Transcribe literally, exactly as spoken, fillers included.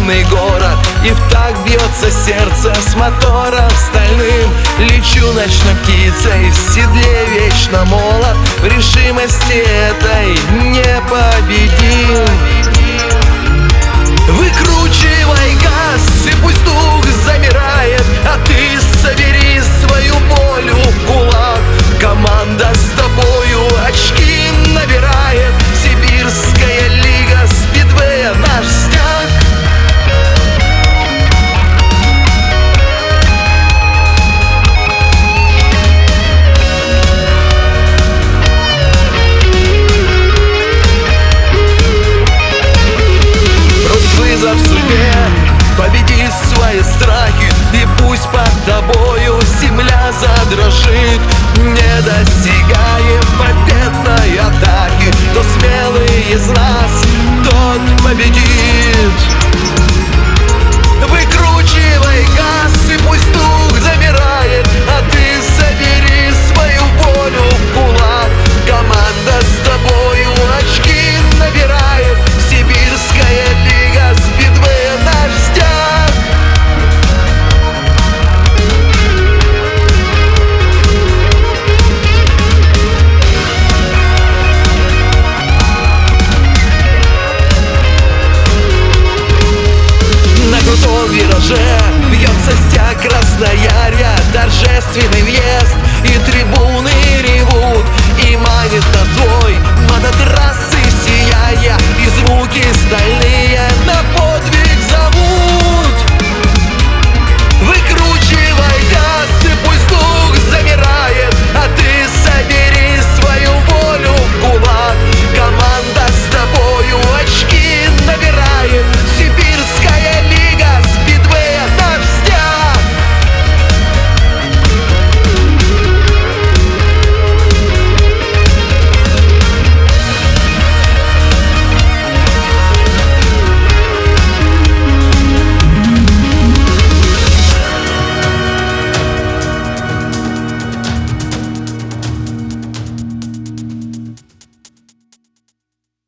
огромный город, и в так бьется сердце с мотором стальным. Лечу ночной птицей, в седле вечно молод, в решимости этой непобедим. Выкручивай газ, и пусть дух замирает, а ты собери свою волю в кулак. Команда с тобой